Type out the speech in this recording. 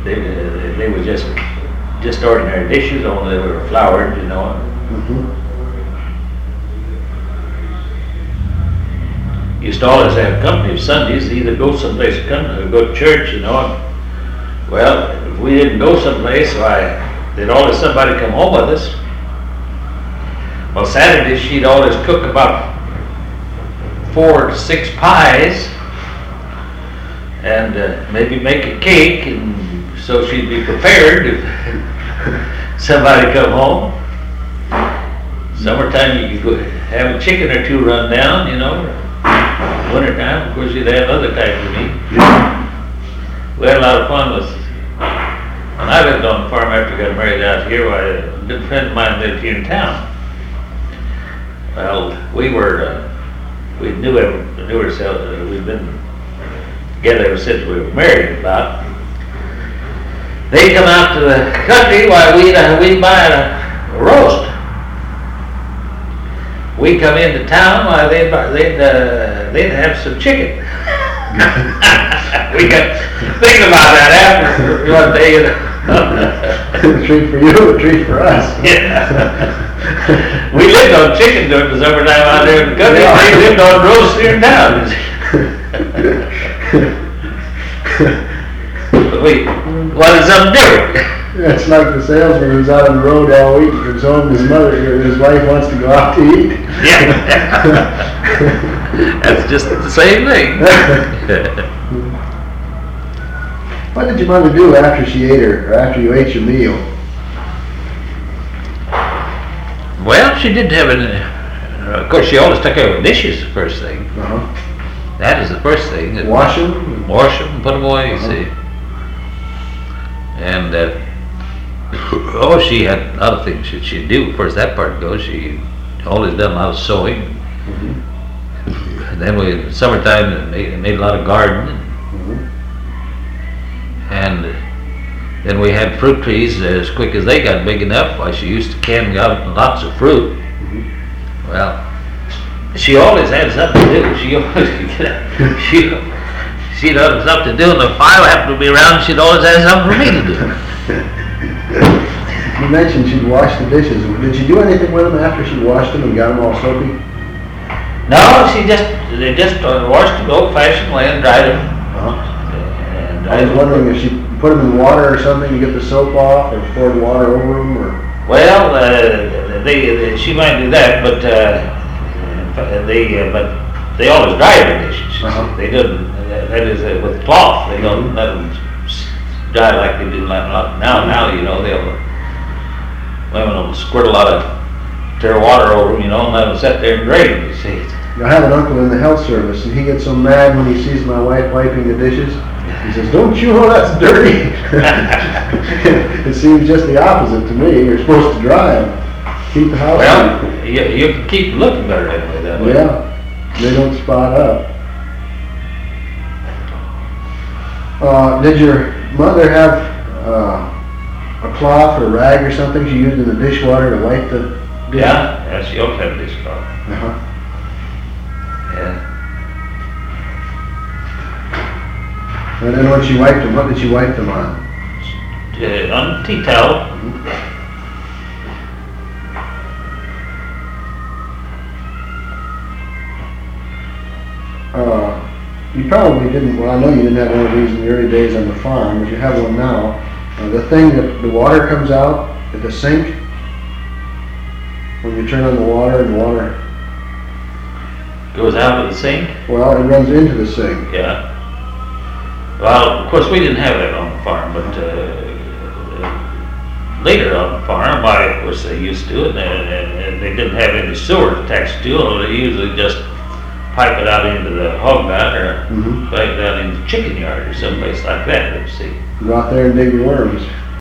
they were just ordinary dishes, only they were floured, you know. Used to always have company of Sundays, either go someplace or go to church, you know. Well, if we didn't go someplace, why, there'd always somebody come home with us. Well, Saturdays she'd always cook about 4 to 6 pies, and maybe make a cake, and so she'd be prepared if somebody come home. Summertime you could go have a chicken or 2 run down, you know. Wintertime, of course, you'd have other types of meat. We had a lot of fun with. When I lived on the farm after I got married out here, a good friend of mine lived here in town. Well, we knew ourselves. We'd been together ever since we were married. About they come out to the country while we'd buy a roast. We come into town while they'd have some chicken. We got thinking about that after one day. A treat for you, a treat for us. Yeah. We lived on chicken during the summertime out there in the country. They lived on roast here in town. But we wanted something different. Yeah, it's like the salesman who's out on the road all week, comes home, his wife wants to go out to eat. Yeah. That's just the same thing. What did your mother do after she ate or after you ate your meal? Well, she did have of course, she always took care of the dishes the first thing. That is the first thing. Wash them? Wash them, put them away, you see. And, she had a lot of things she'd do. As far as that part goes, she always done a lot of sewing. And then in summertime, made a lot of gardening. And then we had fruit trees. As quick as they got big enough, why, she used to can out lots of fruit. Well, she always had something to do. She'd have something to do, and if I happened to be around, she'd always have something for me to do. You mentioned she'd wash the dishes. Did she do anything with them after she washed them and got them all soapy? No, they just washed them the old-fashioned way and dried them. I was wondering if she put them in water or something to get the soap off, or poured water over them, or. Well, she might do that, but they always dry the dishes. They don't. That is with cloth. They don't let them dry like they do now. Now, you know, women will squirt a lot of tear water over them, you know, and let them sit there and drain them. You see. I have an uncle in the health service, and he gets so mad when he sees my wife wiping the dishes. He says, "Don't you know that's dirty?" It seems just the opposite to me. You're supposed to dry them, keep the house clean. You can keep looking better anyway that way. Yeah, they don't spot up. Did your mother have a cloth or rag or something she used in the dishwater to wipe the dish? Yeah, she always had a dishcloth. Yeah. And then when she wiped them, what did she wipe them on? On tea towel. You probably didn't, well, I know you didn't have one of these in the early days on the farm, but you have one now. The thing that the water comes out at the sink, when you turn on the water and the water goes out of the sink? Well, it runs into the sink. Yeah. Well, of course, we didn't have that on the farm, but later on the farm, of course, they used to, and they didn't have any sewer attached to it. They usually just pipe it out into the hog lot or pipe it out into the chicken yard or someplace like that. Let's see. Go out there and dig your worms.